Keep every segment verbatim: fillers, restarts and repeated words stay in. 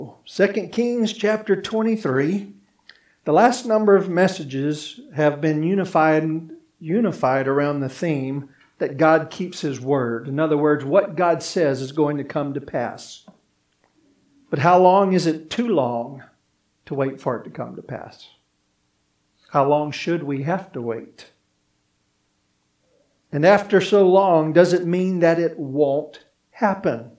Second Kings chapter twenty-three. The last number of messages have been unified, unified around the theme that God keeps His word. In other words, what God says is going to come to pass. But how long is it too long to wait for it to come to pass? How long should we have to wait? And after so long, does it mean that it won't happen?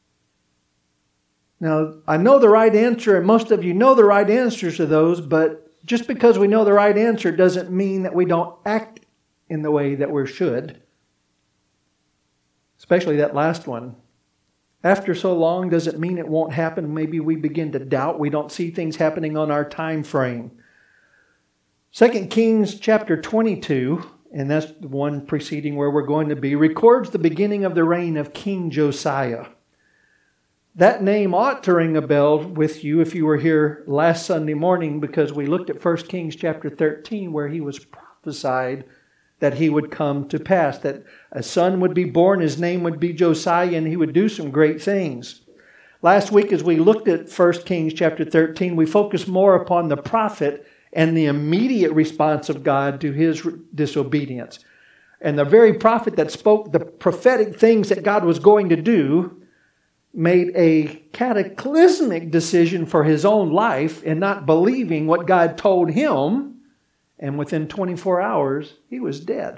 Now, I know the right answer, and most of you know the right answers to those, but just because we know the right answer doesn't mean that we don't act in the way that we should. Especially that last one. After so long, does it mean it won't happen? Maybe we begin to doubt. We don't see things happening on our time frame. Second Kings chapter twenty-two, and that's the one preceding where we're going to be, records the beginning of the reign of King Josiah. That name ought to ring a bell with you if you were here last Sunday morning, because we looked at First Kings chapter thirteen where he was prophesied that he would come to pass, that a son would be born, his name would be Josiah, and he would do some great things. Last week as we looked at First Kings chapter thirteen, we focused more upon the prophet and the immediate response of God to his disobedience. And the very prophet that spoke the prophetic things that God was going to do made a cataclysmic decision for his own life in not believing what God told him, and within twenty-four hours, he was dead.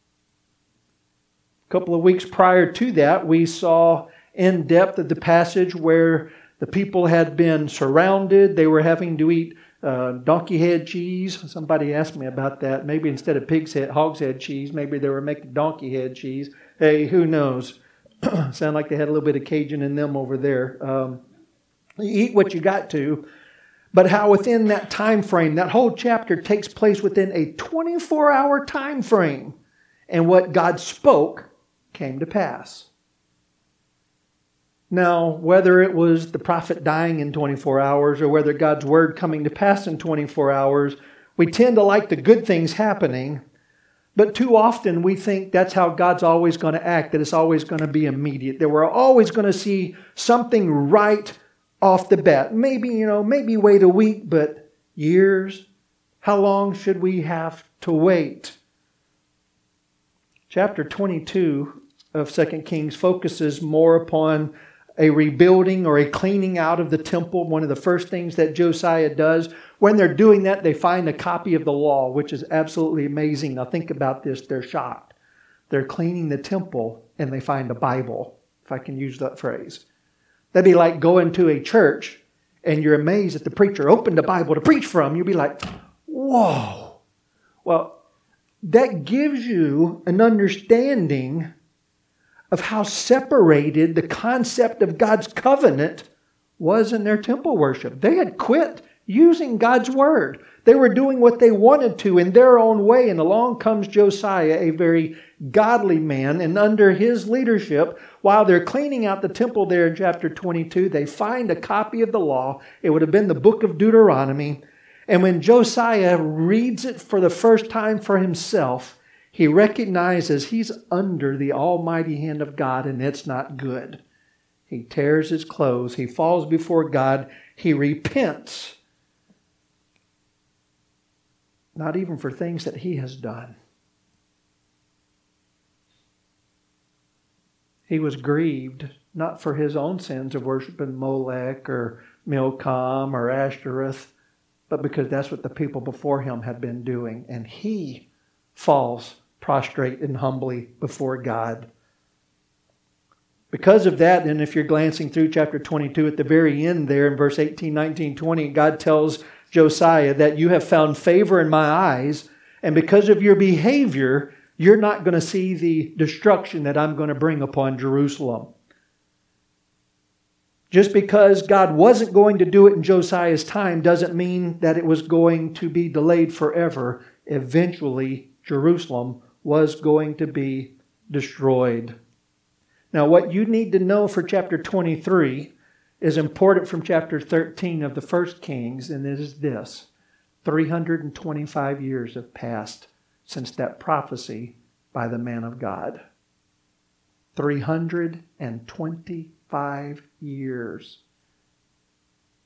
A couple of weeks prior to that, we saw in depth of the passage where the people had been surrounded. They were having to eat uh, donkey head cheese. Somebody asked me about that. Maybe instead of pig's head, hog's head cheese, maybe they were making donkey head cheese. Hey, who knows? Sound like they had a little bit of Cajun in them over there. Um, you eat what you got to. But how within that time frame, that whole chapter takes place within a twenty-four hour time frame. And what God spoke came to pass. Now, whether it was the prophet dying in twenty-four hours or whether God's word coming to pass in twenty-four hours, we tend to like the good things happening. But too often we think that's how God's always going to act, that it's always going to be immediate, that we're always going to see something right off the bat. Maybe, you know, maybe wait a week, but years? How long should we have to wait? Chapter twenty-two of Second Kings focuses more upon a rebuilding or a cleaning out of the temple. One of the first things that Josiah does. When they're doing that, they find a copy of the law, which is absolutely amazing. Now think about this. They're shocked. They're cleaning the temple and they find a Bible, if I can use that phrase. That'd be like going to a church and you're amazed that the preacher opened the Bible to preach from. You'd be like, whoa. Well, that gives you an understanding of how separated the concept of God's covenant was in their temple worship. They had quit using God's word. They were doing what they wanted to in their own way. And along comes Josiah, a very godly man. And under his leadership, while they're cleaning out the temple there in chapter twenty-two, they find a copy of the law. It would have been the book of Deuteronomy. And when Josiah reads it for the first time for himself, he recognizes he's under the almighty hand of God, and it's not good. He tears his clothes. He falls before God. He repents. Not even for things that he has done. He was grieved, not for his own sins of worshiping Molech or Milcom or Ashtoreth, but because that's what the people before him had been doing. And he falls prostrate and humbly before God. Because of that, and if you're glancing through chapter twenty-two, at the very end there in verse eighteen, nineteen, twenty, God tells Josiah that you have found favor in my eyes, and because of your behavior, you're not going to see the destruction that I'm going to bring upon Jerusalem. Just because God wasn't going to do it in Josiah's time doesn't mean that it was going to be delayed forever. Eventually, Jerusalem was going to be destroyed. Now, what you need to know for chapter twenty-three is important from chapter thirteen of the First Kings, and it is this. three hundred twenty-five years have passed since that prophecy by the man of God. three hundred twenty-five years.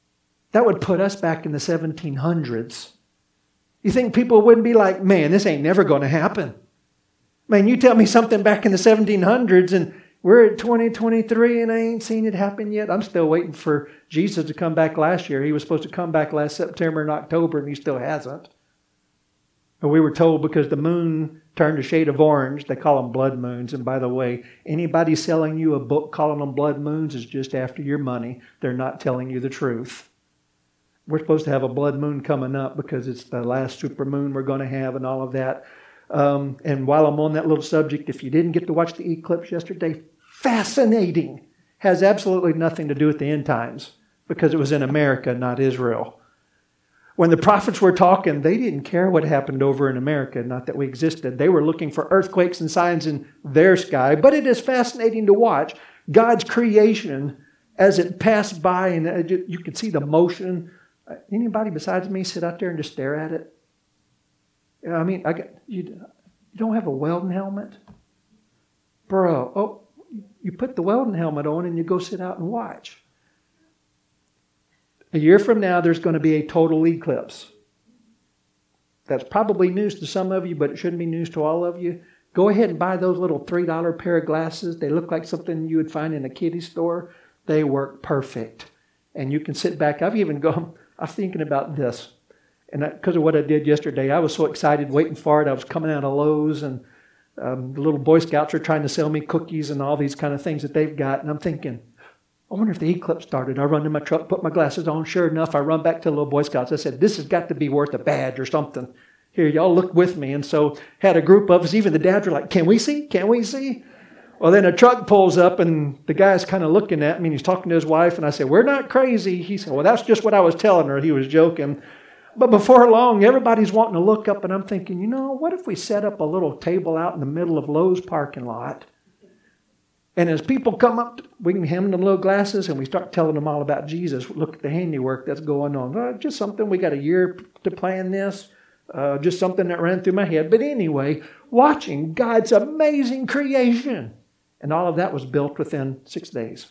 That would put us back in the seventeen hundreds. You think people wouldn't be like, man, this ain't never going to happen. Man, you tell me something back in the seventeen hundreds and we're at twenty twenty-three and I ain't seen it happen yet. I'm still waiting for Jesus to come back last year. He was supposed to come back last September and October and he still hasn't. But we were told because the moon turned a shade of orange, they call them blood moons. And by the way, anybody selling you a book calling them blood moons is just after your money. They're not telling you the truth. We're supposed to have a blood moon coming up because it's the last super moon we're going to have and all of that. Um, and while I'm on that little subject, if you didn't get to watch the eclipse yesterday, fascinating. Has absolutely nothing to do with the end times because it was in America, not Israel. When the prophets were talking, they didn't care what happened over in America, not that we existed. They were looking for earthquakes and signs in their sky. But it is fascinating to watch God's creation as it passed by and you could see the motion. Anybody besides me sit out there and just stare at it? I mean, I got, you, you don't have a welding helmet? Bro, oh, you put the welding helmet on and you go sit out and watch. A year from now, there's going to be a total eclipse. That's probably news to some of you, but it shouldn't be news to all of you. Go ahead and buy those little three dollar pair of glasses. They look like something you would find in a kiddie store. They work perfect. And you can sit back. I've even gone, I was thinking about this. And because of what I did yesterday, I was so excited waiting for it. I was coming out of Lowe's and um, the little Boy Scouts are trying to sell me cookies and all these kind of things that they've got. And I'm thinking, I wonder if the eclipse started. I run to my truck, put my glasses on. Sure enough, I run back to the little Boy Scouts. I said, this has got to be worth a badge or something. Here, y'all look with me. And so had a group of us, even the dads were like, can we see? Can we see? Well, then a truck pulls up and the guy's kind of looking at me and he's talking to his wife. And I said, we're not crazy. He said, well, that's just what I was telling her. He was joking. But before long, everybody's wanting to look up. And I'm thinking, you know, what if we set up a little table out in the middle of Lowe's parking lot? And as people come up, we can hand them little glasses and we start telling them all about Jesus. Look at the handiwork that's going on. Uh, just something, we got a year to plan this. Uh, just something that ran through my head. But anyway, watching God's amazing creation. And all of that was built within six days.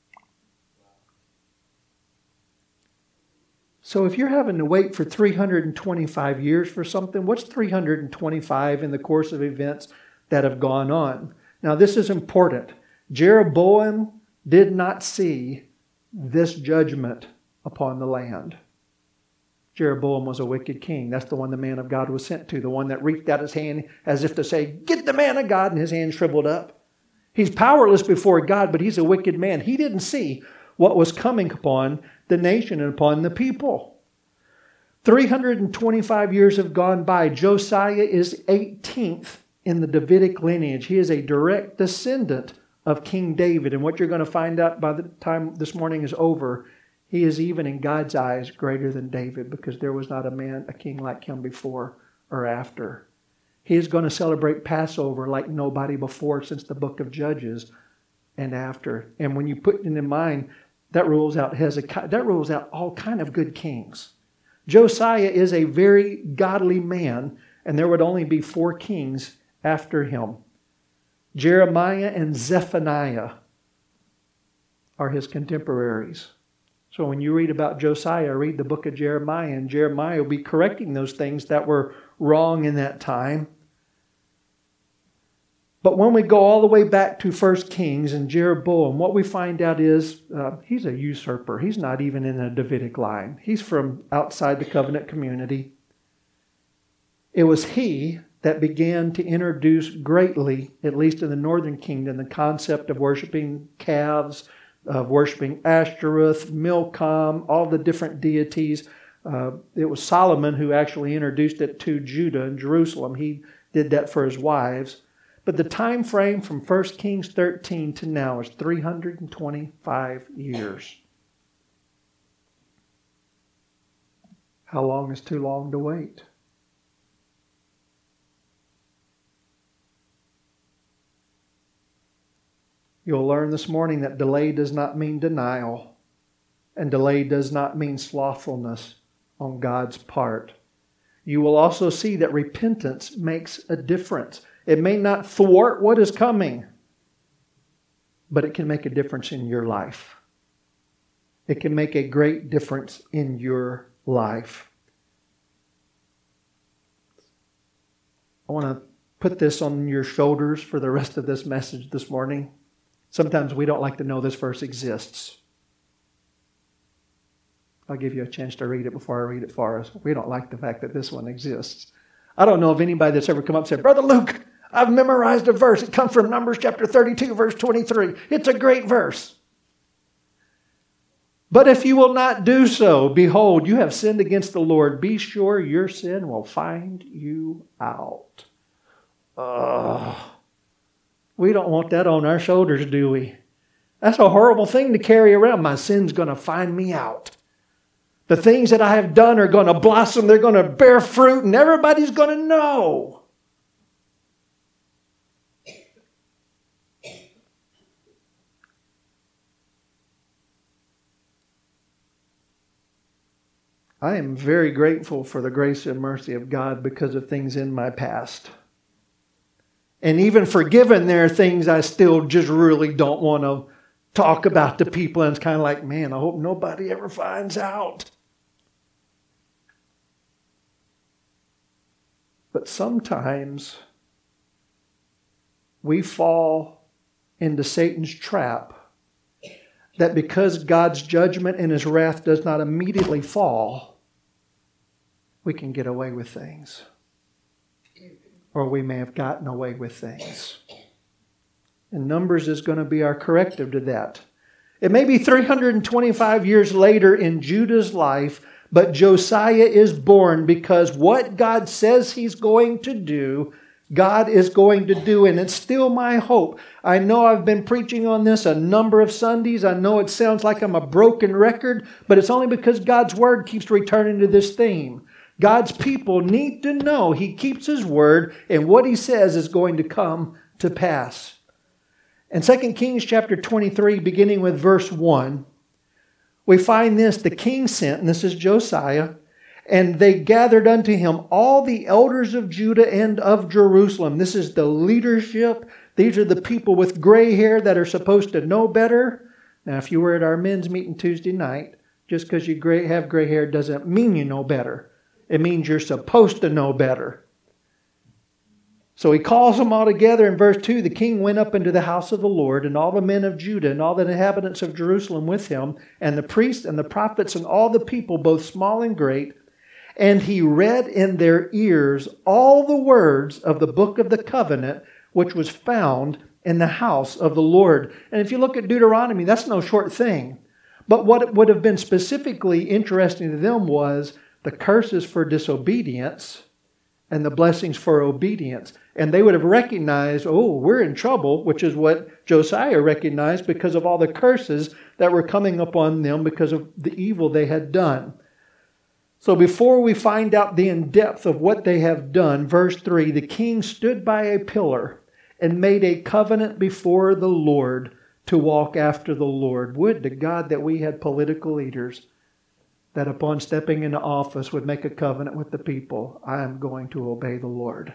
So if you're having to wait for three hundred twenty-five years for something, what's three hundred twenty-five in the course of events that have gone on? Now this is important. Jeroboam did not see this judgment upon the land. Jeroboam was a wicked king. That's the one the man of God was sent to, the one that reached out his hand as if to say, get the man of God, and his hand shriveled up. He's powerless before God, but he's a wicked man. He didn't see what was coming upon the nation and upon the people. three hundred twenty-five years have gone by. Josiah is eighteenth in the Davidic lineage. He is a direct descendant of King David. And what you're going to find out by the time this morning is over, he is even in God's eyes greater than David because there was not a man, a king like him before or after. He is going to celebrate Passover like nobody before since the book of Judges and after. And when you put it in mind, that rules out Hezekiah, that rules out all kind of good kings. Josiah is a very godly man, and there would only be four kings after him. Jeremiah and Zephaniah are his contemporaries. So when you read about Josiah, read the book of Jeremiah, and Jeremiah will be correcting those things that were wrong in that time. But when we go all the way back to First Kings and Jeroboam, what we find out is uh, he's a usurper. He's not even in a Davidic line. He's from outside the covenant community. It was he that began to introduce greatly, at least in the northern kingdom, the concept of worshiping calves, of worshiping Ashtoreth, Milcom, all the different deities. Uh, it was Solomon who actually introduced it to Judah and Jerusalem. He did that for his wives. But the time frame from First Kings thirteen to now is three hundred twenty-five years. How long is too long to wait? You'll learn this morning that delay does not mean denial, and delay does not mean slothfulness on God's part. You will also see that repentance makes a difference. It may not thwart what is coming, but it can make a difference in your life. It can make a great difference in your life. I want to put this on your shoulders for the rest of this message this morning. Sometimes we don't like to know this verse exists. I'll give you a chance to read it before I read it for us. We don't like the fact that this one exists. I don't know of anybody that's ever come up and said, Brother Luke, I've memorized a verse. It comes from Numbers chapter thirty-two, verse twenty-three. It's a great verse. But if you will not do so, behold, you have sinned against the Lord. Be sure your sin will find you out. Ugh. We don't want that on our shoulders, do we? That's a horrible thing to carry around. My sin's going to find me out. The things that I have done are going to blossom. They're going to bear fruit, and everybody's going to know. I am very grateful for the grace and mercy of God because of things in my past. And even forgiven, there are things I still just really don't want to talk about to people. And it's kind of like, man, I hope nobody ever finds out. But sometimes we fall into Satan's trap that because God's judgment and His wrath does not immediately fall, we can get away with things. Or we may have gotten away with things. And Numbers is going to be our corrective to that. It may be three hundred twenty-five years later in Judah's life, but Josiah is born because what God says He's going to do, God is going to do. And it's still my hope. I know I've been preaching on this a number of Sundays. I know it sounds like I'm a broken record, but it's only because God's Word keeps returning to this theme. God's people need to know He keeps His word, and what He says is going to come to pass. In Second Kings chapter twenty-three, beginning with verse one, we find this: the king sent, and this is Josiah, and they gathered unto him all the elders of Judah and of Jerusalem. This is the leadership. These are the people with gray hair that are supposed to know better. Now, if you were at our men's meeting Tuesday night, just because you gray, have gray hair doesn't mean you know better. It means you're supposed to know better. So he calls them all together in verse two. The king went up into the house of the Lord, and all the men of Judah and all the inhabitants of Jerusalem with him, and the priests and the prophets and all the people, both small and great. And he read in their ears all the words of the book of the covenant, which was found in the house of the Lord. And if you look at Deuteronomy, that's no short thing. But what would have been specifically interesting to them was the curses for disobedience and the blessings for obedience. And they would have recognized, oh, we're in trouble, which is what Josiah recognized because of all the curses that were coming upon them because of the evil they had done. So before we find out the in-depth of what they have done, verse three, the king stood by a pillar and made a covenant before the Lord to walk after the Lord. Would to God that we had political leaders that upon stepping into office would make a covenant with the people. I am going to obey the Lord.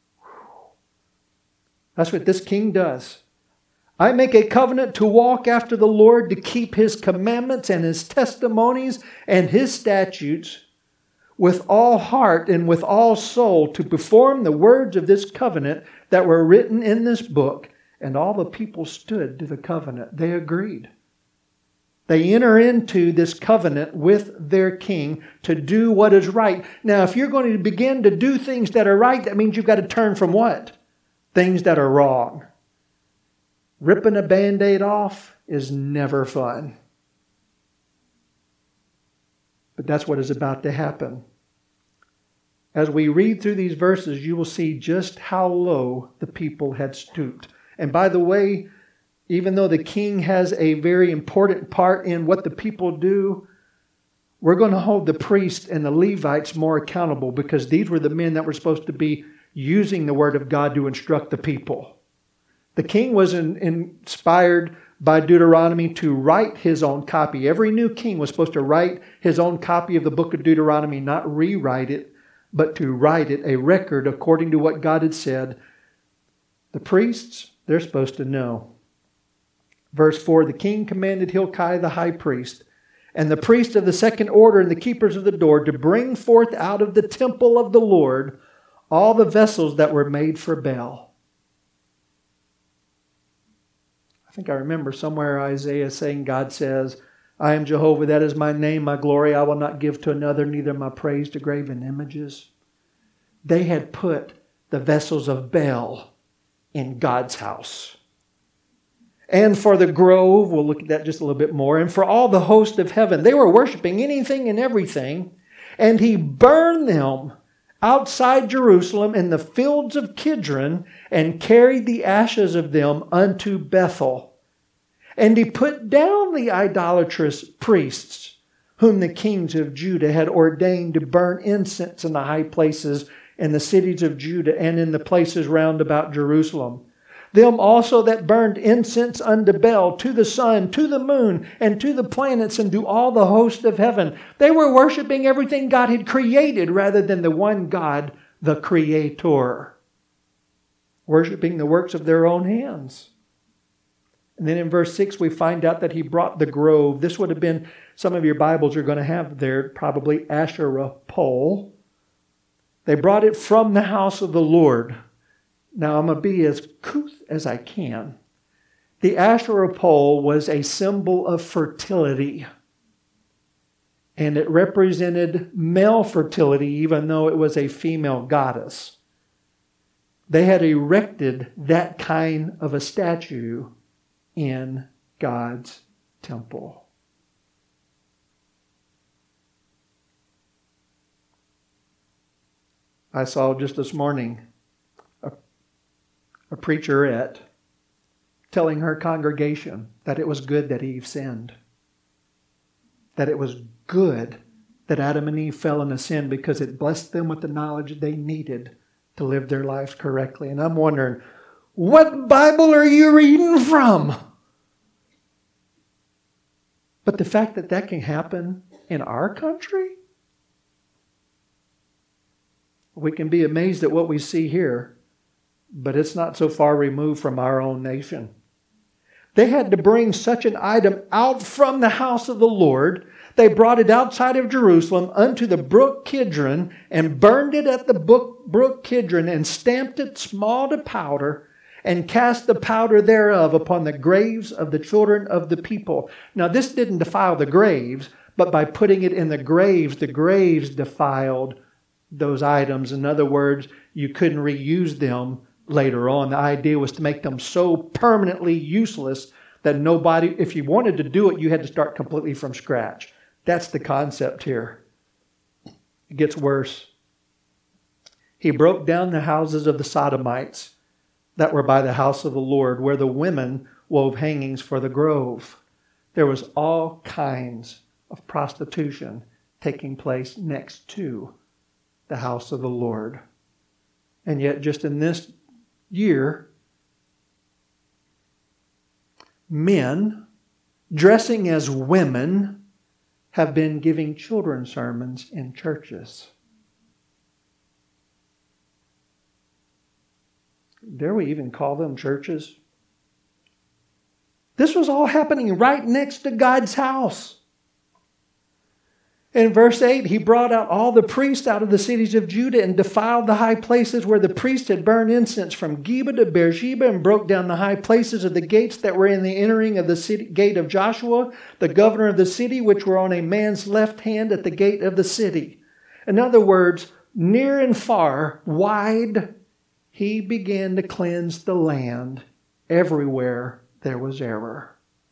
That's what this king does. I make a covenant to walk after the Lord, to keep His commandments and His testimonies and His statutes with all heart and with all soul, to perform the words of this covenant that were written in this book. And all the people stood to the covenant. They agreed. They enter into this covenant with their king to do what is right. Now, if you're going to begin to do things that are right, that means you've got to turn from what? Things that are wrong. Ripping a Band-Aid off is never fun. But that's what is about to happen. As we read through these verses, you will see just how low the people had stooped. And by the way, even though the king has a very important part in what the people do, we're going to hold the priests and the Levites more accountable because these were the men that were supposed to be using the word of God to instruct the people. The king was in, inspired by Deuteronomy to write his own copy. Every new king was supposed to write his own copy of the book of Deuteronomy, not rewrite it, but to write it, a record according to what God had said. The priests, they're supposed to know. Verse four, the king commanded Hilkiah the high priest and the priests of the second order and the keepers of the door to bring forth out of the temple of the Lord all the vessels that were made for Baal. I think I remember somewhere Isaiah saying, God says, I am Jehovah, that is my name, my glory I will not give to another, neither my praise to graven images. They had put the vessels of Baal in God's house. And for the grove, we'll look at that just a little bit more, and for all the host of heaven, they were worshiping anything and everything, and he burned them outside Jerusalem in the fields of Kidron, and carried the ashes of them unto Bethel. And he put down the idolatrous priests, whom the kings of Judah had ordained to burn incense in the high places in the cities of Judah and in the places round about Jerusalem. Them also that burned incense unto Baal, to the sun, to the moon, and to the planets, and to all the host of heaven. They were worshiping everything God had created rather than the one God, the Creator. Worshiping the works of their own hands. And then in verse six we find out that he brought the grove. This would have been, some of your Bibles are going to have there probably Asherah pole. They brought it from the house of the Lord. Now I'm going to be as couth as I can. The Asherah pole was a symbol of fertility. And it represented male fertility even though it was a female goddess. They had erected that kind of a statue in God's temple. I saw just this morning a preacherette telling her congregation that it was good that Eve sinned. That it was good that Adam and Eve fell into sin because it blessed them with the knowledge they needed to live their lives correctly. And I'm wondering, what Bible are you reading from? But the fact that that can happen in our country, we can be amazed at what we see here. But it's not so far removed from our own nation. They had to bring such an item out from the house of the Lord. They brought it outside of Jerusalem unto the brook Kidron and burned it at the brook Kidron and stamped it small to powder and cast the powder thereof upon the graves of the children of the people. Now this didn't defile the graves, but by putting it in the graves, the graves defiled those items. In other words, you couldn't reuse them later on. The idea was to make them so permanently useless that nobody, if you wanted to do it, you had to start completely from scratch. That's the concept here. It gets worse. He broke down the houses of the Sodomites that were by the house of the Lord, where the women wove hangings for the grove. There was all kinds of prostitution taking place next to the house of the Lord. And yet just in this year, men dressing as women have been giving children's sermons in churches. Dare we even call them churches? This was all happening right next to God's house. In verse eight, he brought out all the priests out of the cities of Judah and defiled the high places where the priests had burned incense from Geba to Beersheba, and broke down the high places of the gates that were in the entering of the city, gate of Joshua, the governor of the city, which were on a man's left hand at the gate of the city. In other words, near and far, wide, he began to cleanse the land everywhere there was error.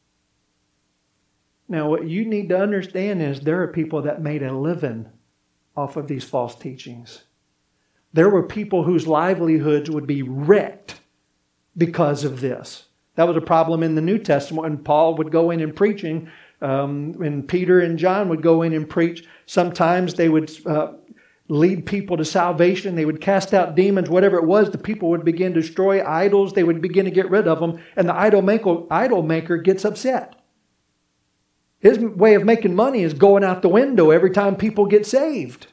Now, what you need to understand is there are people that made a living off of these false teachings. There were people whose livelihoods would be wrecked because of this. That was a problem in the New Testament when Paul would go in and preaching, um, and Peter and John would go in and preach. Sometimes they would uh, lead people to salvation. They would cast out demons, whatever it was. The people would begin to destroy idols. They would begin to get rid of them. And the idol maker, idol maker gets upset. His way of making money is going out the window every time people get saved.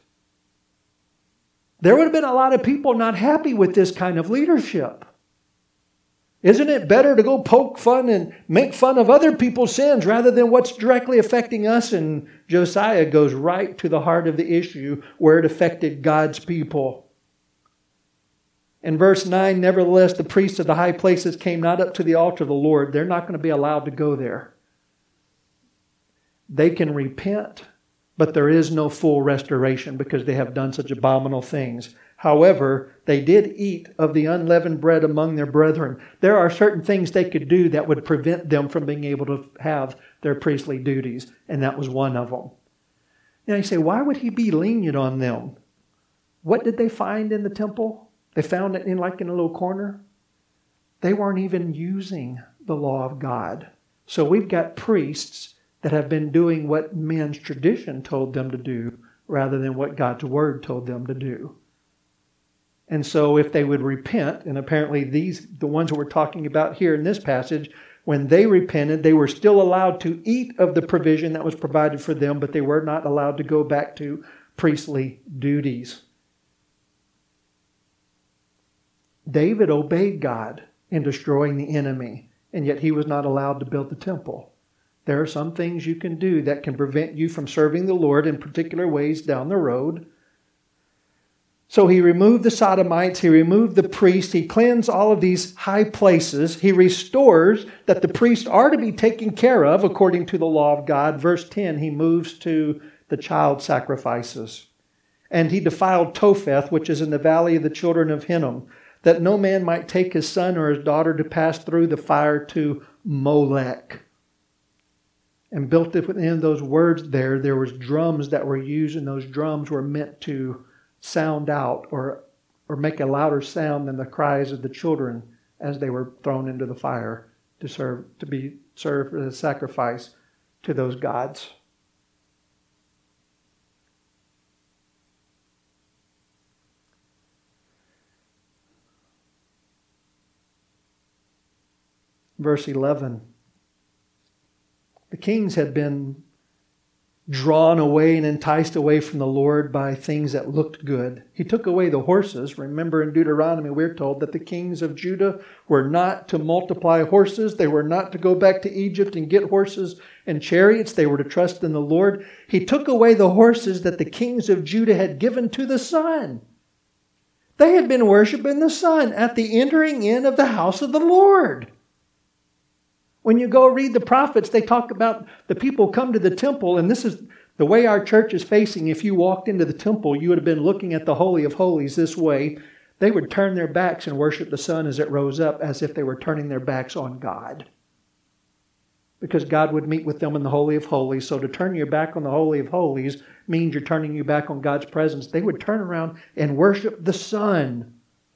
There would have been a lot of people not happy with this kind of leadership. Isn't it better to go poke fun and make fun of other people's sins rather than what's directly affecting us? And Josiah goes right to the heart of the issue where it affected God's people. In verse nine, nevertheless, the priests of the high places came not up to the altar of the Lord. They're not going to be allowed to go there. They can repent, but there is no full restoration because they have done such abominable things. However, they did eat of the unleavened bread among their brethren. There are certain things they could do that would prevent them from being able to have their priestly duties, and that was one of them. Now you say, why would he be lenient on them? What did they find in the temple? They found it in like in a little corner. They weren't even using the law of God. So we've got priests that have been doing what men's tradition told them to do rather than what God's word told them to do. And so if they would repent, and apparently these, the ones that we're talking about here in this passage, when they repented, they were still allowed to eat of the provision that was provided for them, but they were not allowed to go back to priestly duties. David obeyed God in destroying the enemy, and yet he was not allowed to build the temple. There are some things you can do that can prevent you from serving the Lord in particular ways down the road. So he removed the sodomites, he removed the priests, he cleansed all of these high places. He restores that the priests are to be taken care of according to the law of God. Verse ten, he moves to the child sacrifices. And he defiled Topheth, which is in the valley of the children of Hinnom, that no man might take his son or his daughter to pass through the fire to Molech. And built within those words there, there was drums that were used, and those drums were meant to sound out or or make a louder sound than the cries of the children as they were thrown into the fire to serve to be served as a sacrifice to those gods. Verse eleven. The kings had been drawn away and enticed away from the Lord by things that looked good. He took away the horses. Remember in Deuteronomy we're told that the kings of Judah were not to multiply horses. They were not to go back to Egypt and get horses and chariots. They were to trust in the Lord. He took away the horses that the kings of Judah had given to the sun. They had been worshiping the sun at the entering in of the house of the Lord. When you go read the prophets, they talk about the people come to the temple, and this is the way our church is facing. If you walked into the temple, you would have been looking at the Holy of Holies this way. They would turn their backs and worship the sun as it rose up, as if they were turning their backs on God. Because God would meet with them in the Holy of Holies. So to turn your back on the Holy of Holies means you're turning your back on God's presence. They would turn around and worship the sun.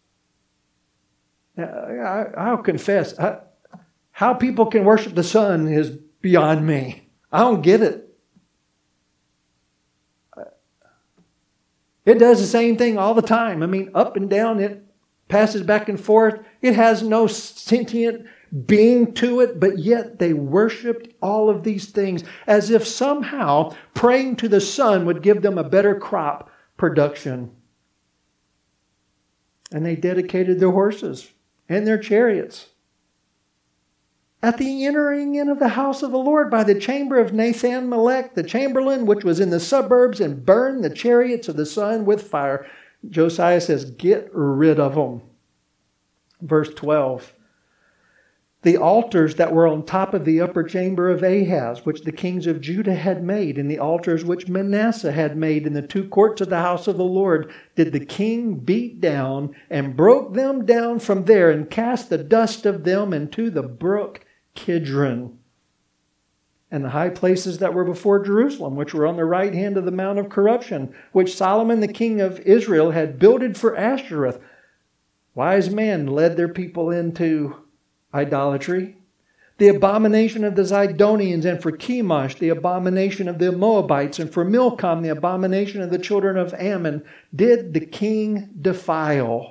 Now, I, I'll confess, I, how people can worship the sun is beyond me. I don't get it. It does the same thing all the time. I mean, up and down, it passes back and forth. It has no sentient being to it, but yet they worshiped all of these things as if somehow praying to the sun would give them a better crop production. And they dedicated their horses and their chariots at the entering in of the house of the Lord by the chamber of Nathan-Melech, the chamberlain, which was in the suburbs, and burned the chariots of the sun with fire. Josiah says, get rid of them. Verse twelve. The altars that were on top of the upper chamber of Ahaz, which the kings of Judah had made, and the altars which Manasseh had made in the two courts of the house of the Lord, did the king beat down and broke them down from there and cast the dust of them into the brook Kidron. And the high places that were before Jerusalem, which were on the right hand of the Mount of Corruption, which Solomon the king of Israel had builded for Ashtoreth. Wise men led their people into idolatry. The abomination of the Zidonians, and for Chemosh, the abomination of the Moabites, and for Milcom, the abomination of the children of Ammon, did the king defile.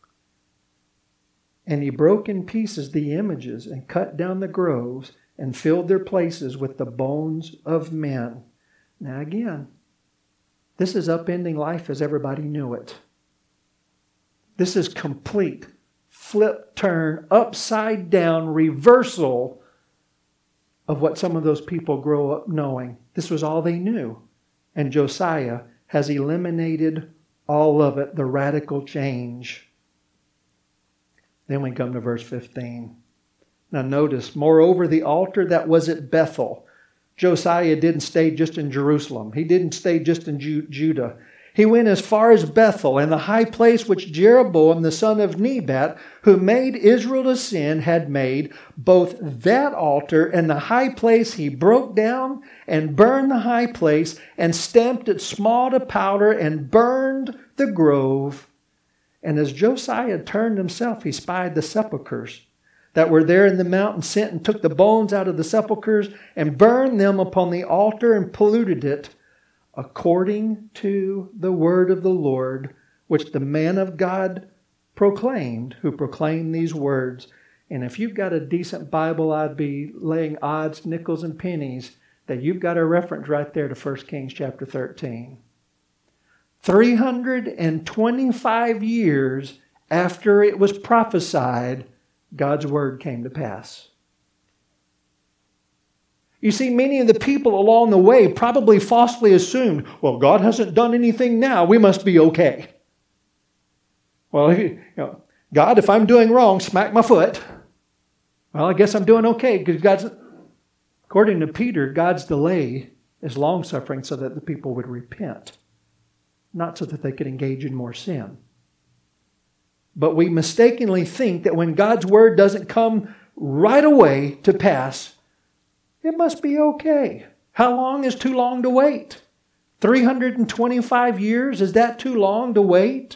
And he broke in pieces the images and cut down the groves and filled their places with the bones of men. Now again, this is upending life as everybody knew it. This is complete, flip, turn, upside down reversal of what some of those people grow up knowing. This was all they knew. And Josiah has eliminated all of it, the radical change. Then we come to verse fifteen. Now notice, moreover, the altar that was at Bethel. Josiah didn't stay just in Jerusalem. He didn't stay just in Ju- Judah. He went as far as Bethel, and the high place which Jeroboam the son of Nebat, who made Israel to sin, had made, both that altar and the high place he broke down and burned the high place and stamped it small to powder and burned the grove. And as Josiah turned himself, he spied the sepulchres that were there in the mountain, sent and took the bones out of the sepulchres and burned them upon the altar and polluted it, according to the word of the Lord, which the man of God proclaimed, who proclaimed these words. And if you've got a decent Bible, I'd be laying odds, nickels, and pennies that you've got a reference right there to First Kings chapter thirteen. three hundred twenty-five years after it was prophesied, God's word came to pass. You see, many of the people along the way probably falsely assumed, well, God hasn't done anything now, we must be okay. Well, you know, God, if I'm doing wrong, smack my foot. Well, I guess I'm doing okay, because God's, according to Peter, God's delay is long-suffering so that the people would repent, not so that they could engage in more sin. But we mistakenly think that when God's word doesn't come right away to pass, it must be okay. How long is too long to wait? three hundred twenty-five years? Is that too long to wait?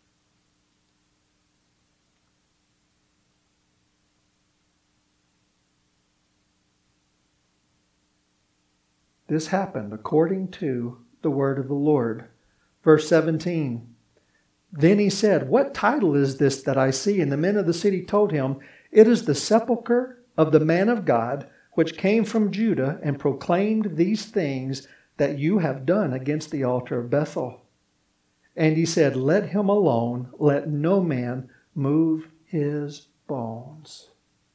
This happened according to the word of the Lord. Verse seventeen. Then he said, what title is this that I see? And the men of the city told him, it is the sepulchre of the man of God, which came from Judah and proclaimed these things that you have done against the altar of Bethel. And he said, let him alone, let no man move his bones.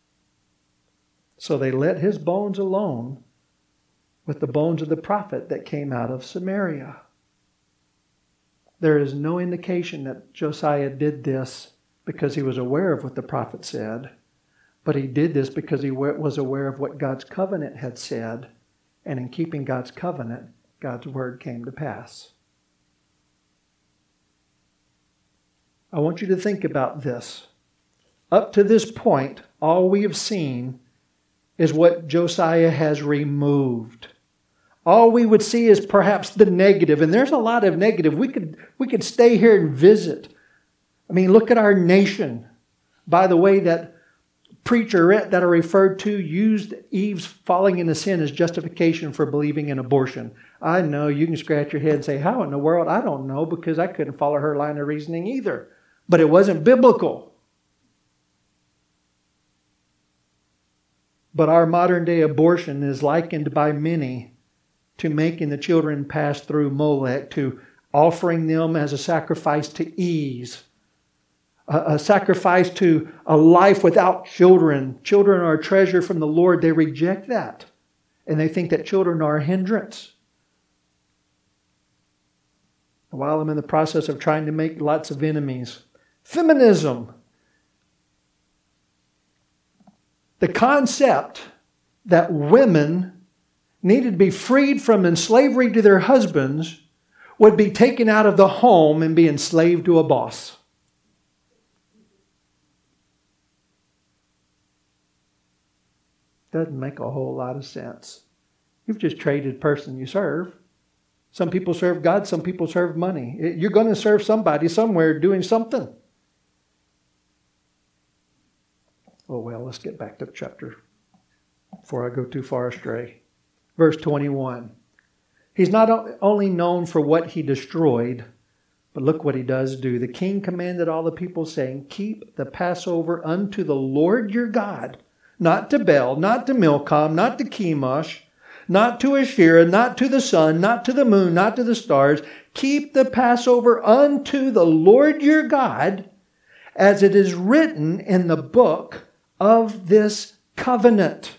So they let his bones alone with the bones of the prophet that came out of Samaria. There is no indication that Josiah did this because he was aware of what the prophet said. But he did this because he was aware of what God's covenant had said. And in keeping God's covenant, God's word came to pass. I want you to think about this. Up to this point, all we have seen is what Josiah has removed. All we would see is perhaps the negative. And there's a lot of negative. We could, we could stay here and visit. I mean, look at our nation. By the way, that preacherette that I referred to used Eve's falling into sin as justification for believing in abortion. I know you can scratch your head and say, how in the world? I don't know, because I couldn't follow her line of reasoning either. But it wasn't biblical. But our modern day abortion is likened by many to making the children pass through Molech, to offering them as a sacrifice to ease. A, a sacrifice to a life without children. Children are a treasure from the Lord. They reject that. And they think that children are a hindrance. While I'm in the process of trying to make lots of enemies. Feminism. The concept that women needed to be freed from slavery to their husbands would be taken out of the home and be enslaved to a boss. Doesn't make a whole lot of sense. You've just traded the person you serve. Some people serve God, some people serve money. You're going to serve somebody somewhere doing something. Oh well, let's get back to the chapter before I go too far astray. Verse twenty-one. He's not only known for what he destroyed, but look what he does do. The king commanded all the people, saying, keep the Passover unto the Lord your God, not to Baal, not to Milcom, not to Chemosh, not to Asherah, not to the sun, not to the moon, not to the stars. Keep the Passover unto the Lord your God, as it is written in the book of this covenant.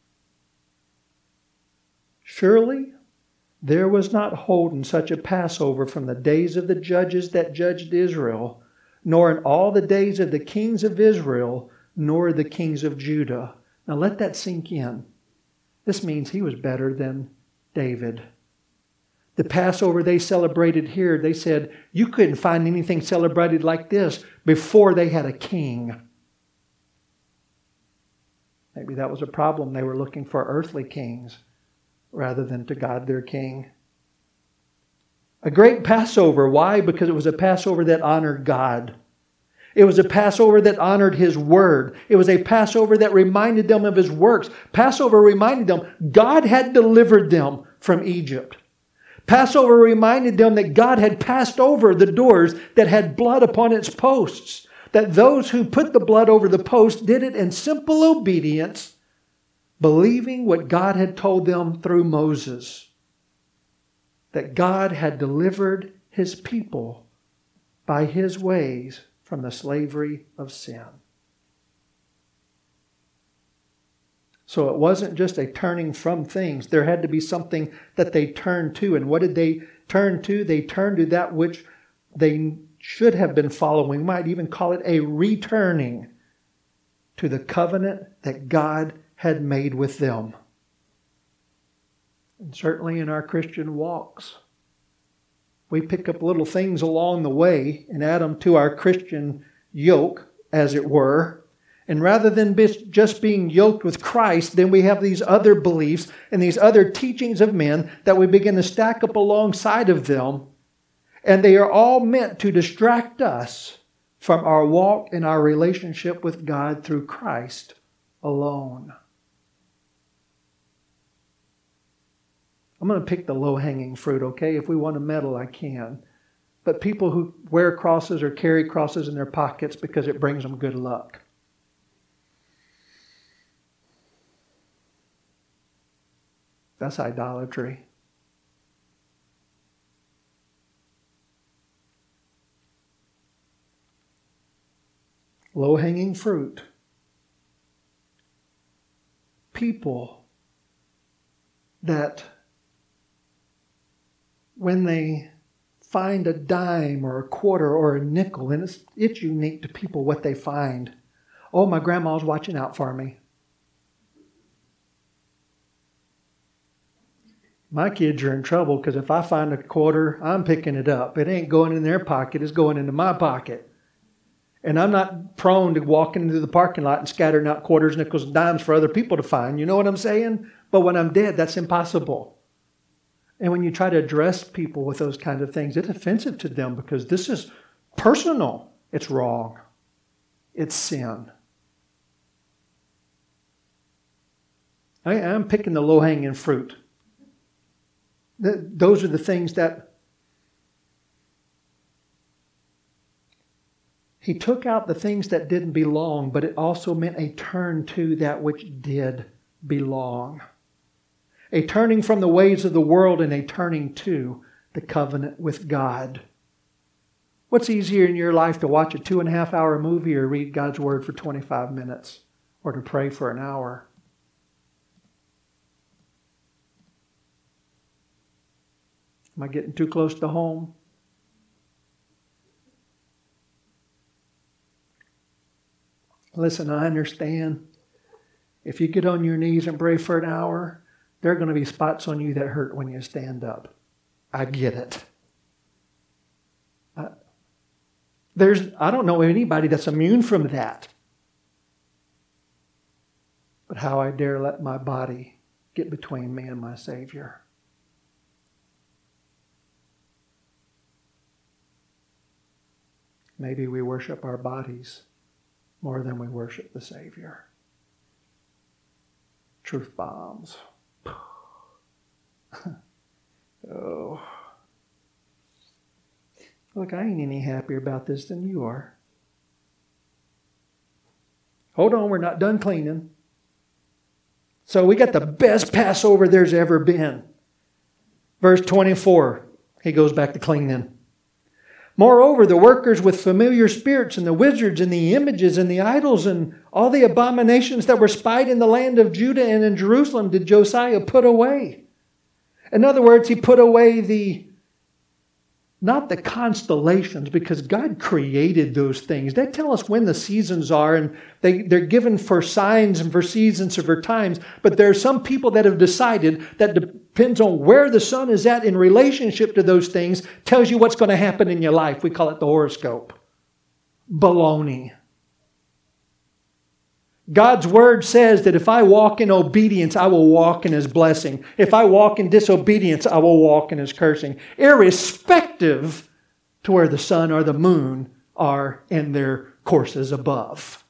Surely there was not holden such a Passover from the days of the judges that judged Israel, nor in all the days of the kings of Israel, nor the kings of Judah. Now let that sink in. This means he was better than David. The Passover they celebrated here, they said you couldn't find anything celebrated like this before they had a king. Maybe that was a problem. They were looking for earthly kings rather than to God their king. A great Passover. Why? Because it was a Passover that honored God. It was a Passover that honored His Word. It was a Passover that reminded them of His works. Passover reminded them God had delivered them from Egypt. Passover reminded them that God had passed over the doors that had blood upon its posts. That those who put the blood over the post did it in simple obedience, believing what God had told them through Moses. That God had delivered His people by His ways from the slavery of sin. So it wasn't just a turning from things. There had to be something that they turned to. And what did they turn to? They turned to that which they should have been following. We might even call it a returning to the covenant that God had made with them. And certainly in our Christian walks, we pick up little things along the way and add them to our Christian yoke, as it were. And rather than just being yoked with Christ, then we have these other beliefs and these other teachings of men that we begin to stack up alongside of them. And they are all meant to distract us from our walk and our relationship with God through Christ alone. I'm going to pick the low-hanging fruit, okay? If we want to meddle, I can. But people who wear crosses or carry crosses in their pockets because it brings them good luck. That's idolatry. Low-hanging fruit. People that when they find a dime or a quarter or a nickel, and it's, it's unique to people what they find. Oh, my grandma's watching out for me. My kids are in trouble because if I find a quarter, I'm picking it up. It ain't going in their pocket, it's going into my pocket. And I'm not prone to walking into the parking lot and scattering out quarters, nickels, and dimes for other people to find. You know what I'm saying? But when I'm dead, that's impossible. And when you try to address people with those kind of things, it's offensive to them because this is personal. It's wrong. It's sin. I, I'm picking the low-hanging fruit. Those are the things that He took out the things that didn't belong, but it also meant a turn to that which did belong. A turning from the ways of the world and a turning to the covenant with God. What's easier in your life to watch a two and a half hour movie or read God's Word for twenty-five minutes or to pray for an hour? Am I getting too close to home? Listen, I understand. If you get on your knees and pray for an hour, there are going to be spots on you that hurt when you stand up. I get it. I, there's, I don't know anybody that's immune from that. But how I dare let my body get between me and my Savior. Maybe we worship our bodies more than we worship the Savior. Truth bombs. Oh. Look, I ain't any happier about this than you are. Hold on, we're not done cleaning. So we got the best Passover there's ever been. Verse twenty-four, he goes back to cleaning. Moreover, the workers with familiar spirits and the wizards and the images and the idols and all the abominations that were spied in the land of Judah and in Jerusalem did Josiah put away. In other words, he put away the, not the constellations, because God created those things. They tell us when the seasons are, and they, they're given for signs and for seasons and for times. But there are some people that have decided that depends on where the sun is at in relationship to those things, tells you what's going to happen in your life. We call it the horoscope. Baloney. God's word says that if I walk in obedience, I will walk in His blessing. If I walk in disobedience, I will walk in His cursing. Irrespective to where the sun or the moon are in their courses above.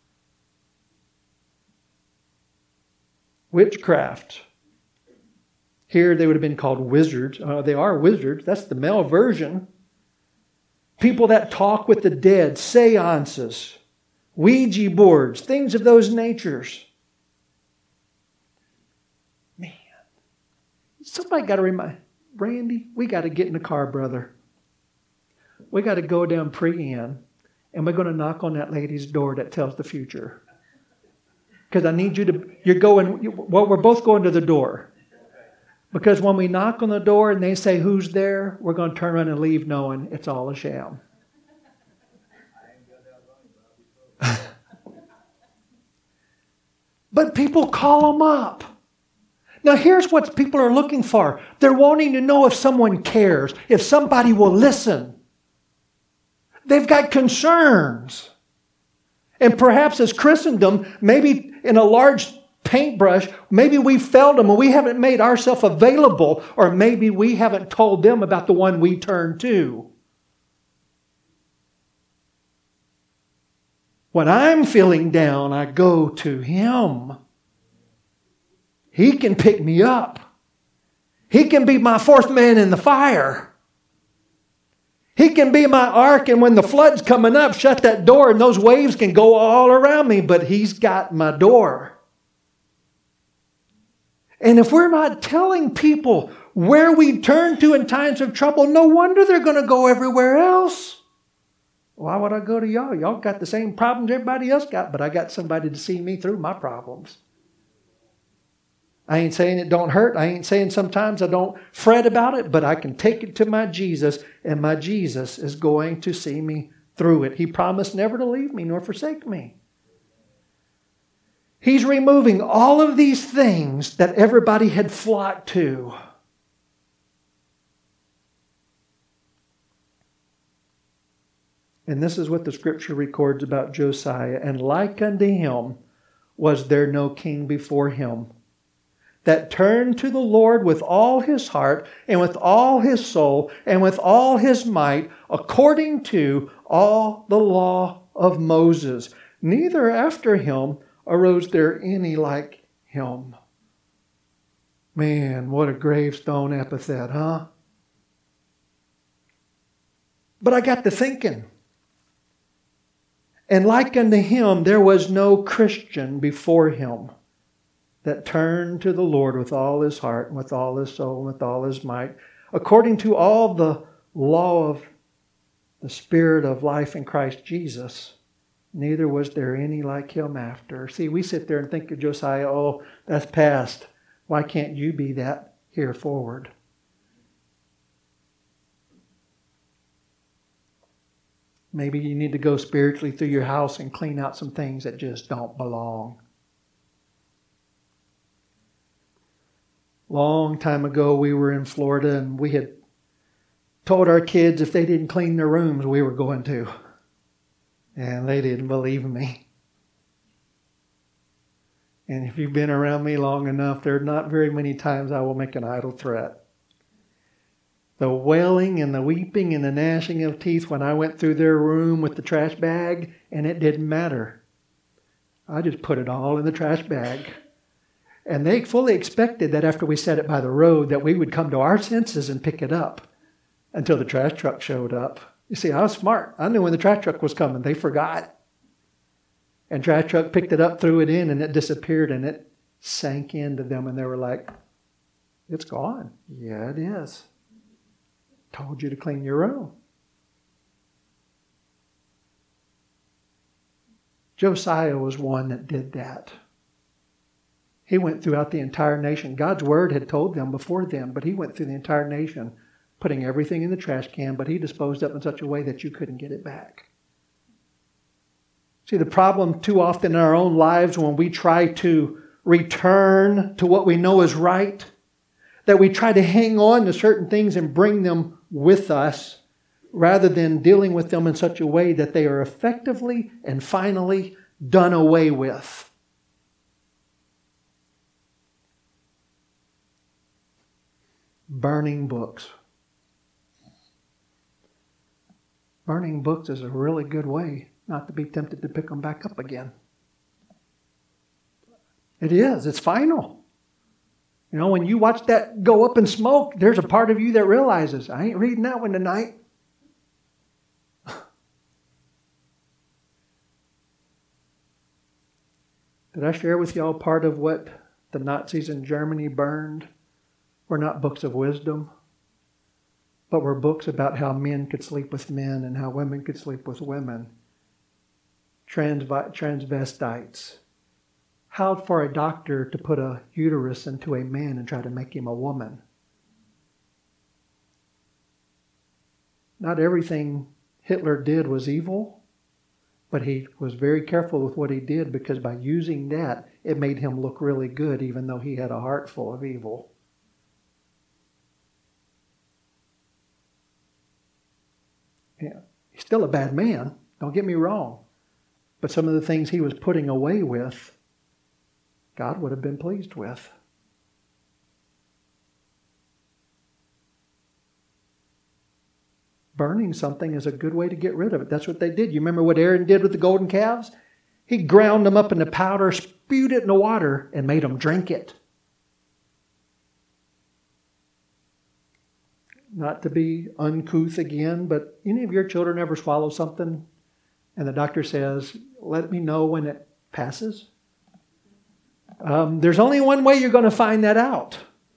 Witchcraft. Here they would have been called wizards. Uh, they are wizards. That's the male version. People that talk with the dead, seances. Ouija boards, things of those natures. Man, somebody got to remind, Randy, we got to get in the car, brother. We got to go down pre-in, and we're going to knock on that lady's door that tells the future. Because I need you to, you're going, well, we're both going to the door. Because when we knock on the door and they say, who's there? We're going to turn around and leave knowing it's all a sham. But people call them up. Now here's what people are looking for. They're wanting to know if someone cares, if somebody will listen. They've got concerns. And perhaps as Christendom, maybe in a large paintbrush, maybe we failed them and we haven't made ourselves available, or maybe we haven't told them about the one we turn to. When I'm feeling down, I go to Him. He can pick me up. He can be my fourth man in the fire. He can be my ark, and when the flood's coming up, shut that door and those waves can go all around me, but He's got my door. And if we're not telling people where we turn to in times of trouble, no wonder they're going to go everywhere else. Why would I go to y'all? Y'all got the same problems everybody else got, but I got somebody to see me through my problems. I ain't saying it don't hurt. I ain't saying sometimes I don't fret about it, but I can take it to my Jesus, and my Jesus is going to see me through it. He promised never to leave me nor forsake me. He's removing all of these things that everybody had flocked to. And this is what the scripture records about Josiah. And like unto him was there no king before him, that turned to the Lord with all his heart and with all his soul and with all his might, according to all the law of Moses. Neither after him arose there any like him. Man, what a gravestone epithet, huh? But I got to thinking. And like unto him, there was no Christian before him that turned to the Lord with all his heart and with all his soul and with all his might, according to all the law of the Spirit of life in Christ Jesus. Neither was there any like him after. See, we sit there and think of Josiah, oh, that's past. Why can't you be that here forward? Maybe you need to go spiritually through your house and clean out some things that just don't belong. Long time ago, we were in Florida and we had told our kids if they didn't clean their rooms, we were going to. And they didn't believe me. And if you've been around me long enough, there are not very many times I will make an idle threat. The wailing and the weeping and the gnashing of teeth when I went through their room with the trash bag, and it didn't matter. I just put it all in the trash bag. And they fully expected that after we set it by the road that we would come to our senses and pick it up until the trash truck showed up. You see, I was smart. I knew when the trash truck was coming. They forgot. And trash truck picked it up, threw it in, and it disappeared, and it sank into them, and they were like, it's gone. Yeah, it is. Told you to clean your room. Josiah was one that did that. He went throughout the entire nation. God's word had told them before them, but he went through the entire nation, putting everything in the trash can, but he disposed of it in such a way that you couldn't get it back. See, the problem too often in our own lives when we try to return to what we know is right, that we try to hang on to certain things and bring them with us, rather than dealing with them in such a way that they are effectively and finally done away with. Burning books. Burning books is a really good way not to be tempted to pick them back up again. It is. It's final. You know, when you watch that go up in smoke, there's a part of you that realizes, I ain't reading that one tonight. Did I share with y'all part of what the Nazis in Germany burned were not books of wisdom, but were books about how men could sleep with men and how women could sleep with women. Transvi- transvestites. How for a doctor to put a uterus into a man and try to make him a woman. Not everything Hitler did was evil, but he was very careful with what he did, because by using that, it made him look really good, even though he had a heart full of evil. Yeah, he's still a bad man, don't get me wrong. But some of the things he was putting away with, God would have been pleased with. Burning something is a good way to get rid of it. That's what they did. You remember what Aaron did with the golden calves? He ground them up into powder, spewed it in the water, and made them drink it. Not to be uncouth again, but any of your children ever swallow something and the doctor says, let me know when it passes? Um, there's only one way you're going to find that out.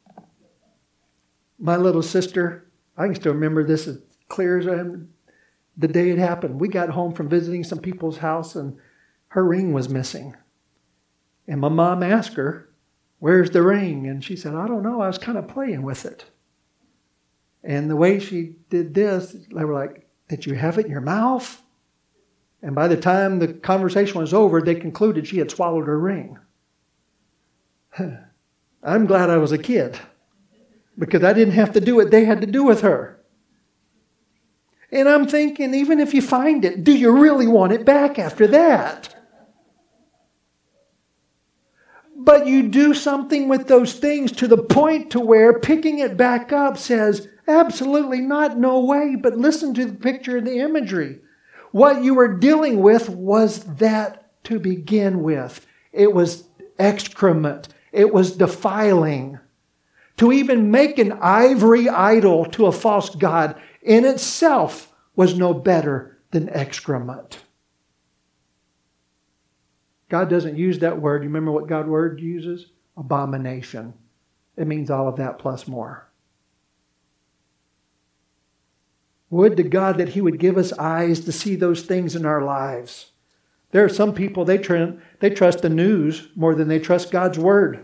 My little sister, I can still remember this as clear as I'm, the day it happened. We got home from visiting some people's house and her ring was missing. And my mom asked her, where's the ring? And she said, I don't know. I was kind of playing with it. And the way she did this, they were like, did you have it in your mouth? And by the time the conversation was over, they concluded she had swallowed her ring. I'm glad I was a kid, because I didn't have to do what they had to do with her. And I'm thinking, even if you find it, do you really want it back after that? But you do something with those things to the point to where picking it back up says, absolutely not, no way. But listen to the picture and the imagery. What you were dealing with was that to begin with. It was excrement. It was defiling. To even make an ivory idol to a false god in itself was no better than excrement. God doesn't use that word. You remember what God's word uses? Abomination. It means all of that plus more. Would to God that He would give us eyes to see those things in our lives. There are some people, they, tr- they trust the news more than they trust God's word.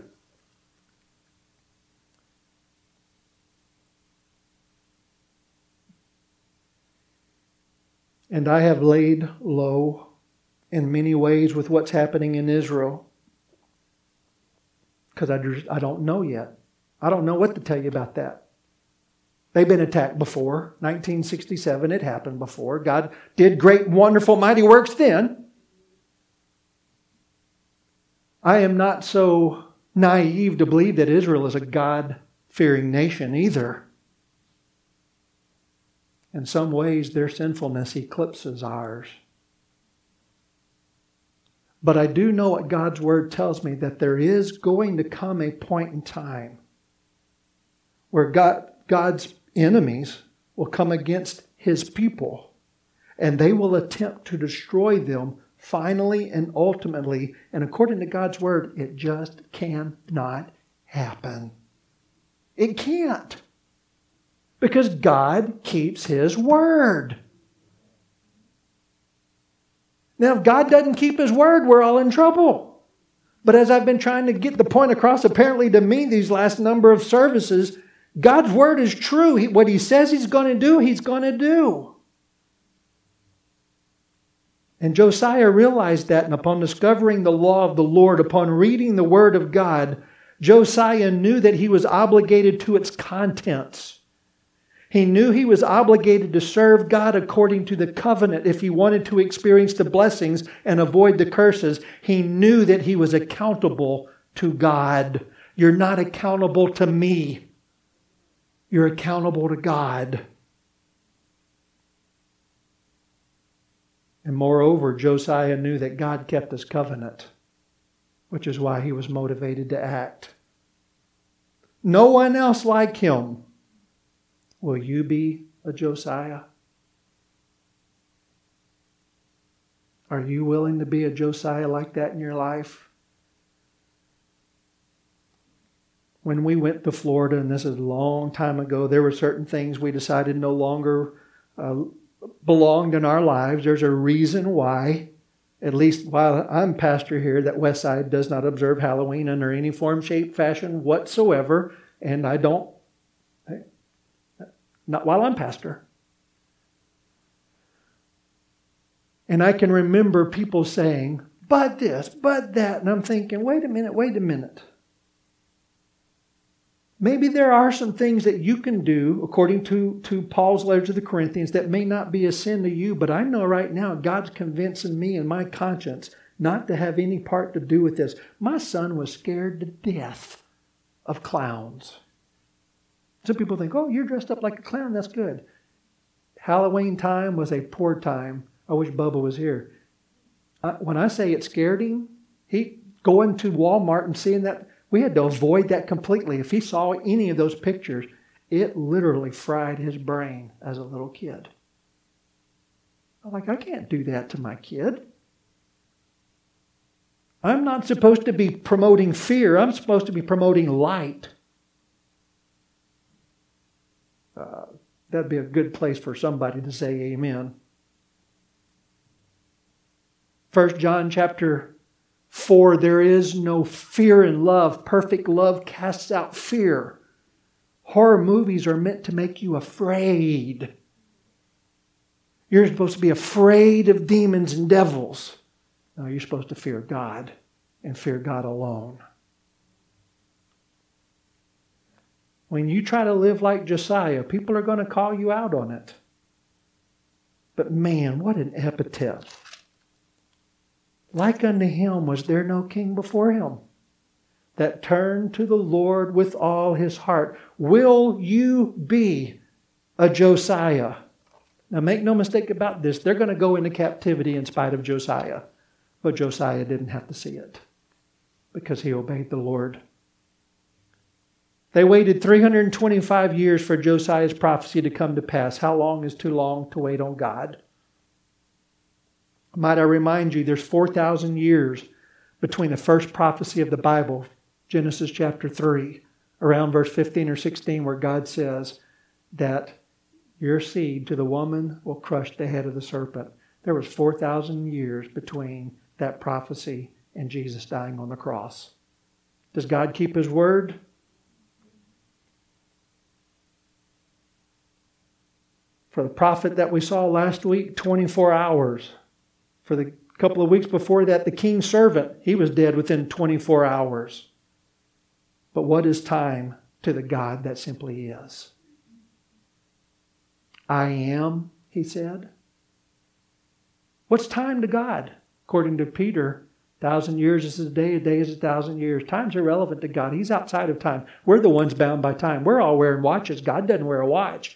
And I have laid low in many ways with what's happening in Israel, because I, just, I don't know yet. I don't know what to tell you about that. They've been attacked before. nineteen sixty-seven, it happened before. God did great, wonderful, mighty works then. I am not so naive to believe that Israel is a God-fearing nation either. In some ways, their sinfulness eclipses ours. But I do know what God's word tells me, that there is going to come a point in time where God, God's enemies will come against His people, and they will attempt to destroy them finally and ultimately. And according to God's word, it just cannot happen. It can't. Because God keeps His word. Now, if God doesn't keep His word, we're all in trouble. But as I've been trying to get the point across, apparently to me, these last number of services, God's word is true. He, what He says He's going to do, He's going to do. And Josiah realized that, and upon discovering the law of the Lord, upon reading the word of God, Josiah knew that he was obligated to its contents. He knew he was obligated to serve God according to the covenant if he wanted to experience the blessings and avoid the curses. He knew that he was accountable to God. You're not accountable to me. You're accountable to God. And moreover, Josiah knew that God kept His covenant, which is why he was motivated to act. No one else like him. Will you be a Josiah? Are you willing to be a Josiah like that in your life? When we went to Florida, and this is a long time ago, there were certain things we decided no longer uh, belonged in our lives. There's a reason why, at least while I'm pastor here, that Westside does not observe Halloween under any form, shape, fashion whatsoever. And I don't, not while I'm pastor. And I can remember people saying, but this, but that. And I'm thinking, wait a minute, wait a minute. Maybe there are some things that you can do, according to, to Paul's letter to the Corinthians, that may not be a sin to you, but I know right now God's convincing me in my conscience not to have any part to do with this. My son was scared to death of clowns. Some people think, oh, you're dressed up like a clown, that's good. Halloween time was a poor time. I wish Bubba was here. Uh, when I say it scared him, he going to Walmart and seeing that, we had to avoid that completely. If he saw any of those pictures, it literally fried his brain as a little kid. I'm like, I can't do that to my kid. I'm not supposed to be promoting fear. I'm supposed to be promoting light. Uh, that'd be a good place for somebody to say amen. First John chapter four, there is no fear in love. Perfect love casts out fear. Horror movies are meant to make you afraid. You're supposed to be afraid of demons and devils. No, you're supposed to fear God and fear God alone. When you try to live like Josiah, people are going to call you out on it. But man, what an epithet. Like unto him was there no king before him, that turned to the Lord with all his heart. Will you be a Josiah? Now make no mistake about this. They're going to go into captivity in spite of Josiah. But Josiah didn't have to see it because he obeyed the Lord. They waited three hundred twenty-five years for Josiah's prophecy to come to pass. How long is too long to wait on God? Might I remind you, there's four thousand years between the first prophecy of the Bible, Genesis chapter three, around verse fifteen or sixteen, where God says that your seed to the woman will crush the head of the serpent. There was four thousand years between that prophecy and Jesus dying on the cross. Does God keep His word? For the prophet that we saw last week, twenty-four hours. For the couple of weeks before that, the king's servant, he was dead within twenty-four hours. But what is time to the God that simply is? I am, he said. What's time to God? According to Peter, a thousand years is a day, a day is a thousand years. Time's irrelevant to God. He's outside of time. We're the ones bound by time. We're all wearing watches. God doesn't wear a watch.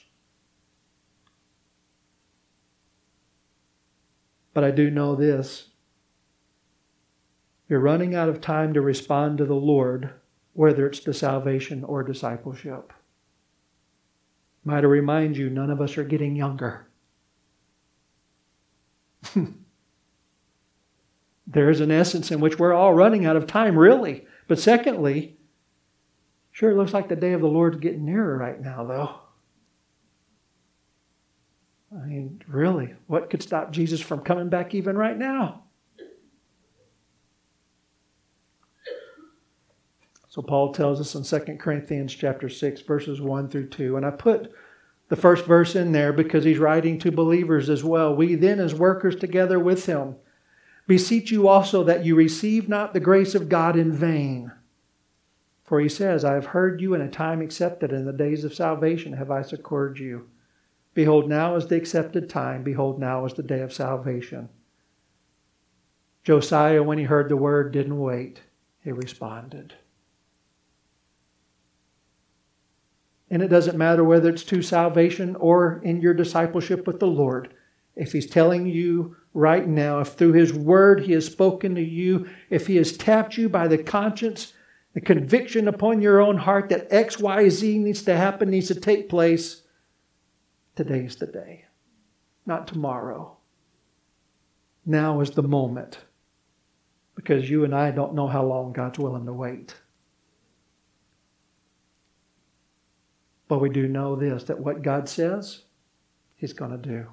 But I do know this. You're running out of time to respond to the Lord, whether it's to salvation or discipleship. Might I remind you, none of us are getting younger. There is an essence in which we're all running out of time, really. But secondly, sure it looks like the day of the Lord's getting nearer right now, though. mean, really, what could stop Jesus from coming back even right now? So Paul tells us in Second Corinthians chapter six, verses one through two. And I put the first verse in there because he's writing to believers as well. We then, as workers together with him, beseech you also that you receive not the grace of God in vain. For he says, I have heard you in a time accepted, in the days of salvation have I succored you. Behold, now is the accepted time. Behold, now is the day of salvation. Josiah, when he heard the word, didn't wait. He responded. And it doesn't matter whether it's to salvation or in your discipleship with the Lord. If he's telling you right now, if through his word he has spoken to you, if he has tapped you by the conscience, the conviction upon your own heart that X, Y, Z needs to happen, needs to take place, today's the day, not tomorrow. Now is the moment, because you and I don't know how long God's willing to wait. But we do know this, that what God says, he's going to do.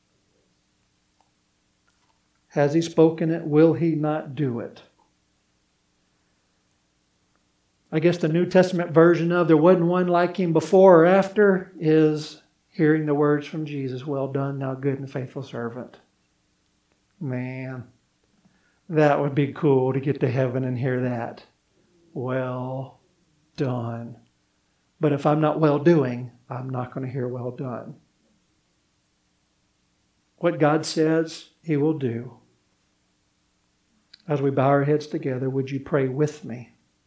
Has he spoken it? Will he not do it? I guess the New Testament version of there wasn't one like him before or after is hearing the words from Jesus, well done, thou good and faithful servant. Man, that would be cool to get to heaven and hear that. Well done. But if I'm not well doing, I'm not going to hear well done. What God says, he will do. As we bow our heads together, would you pray with me?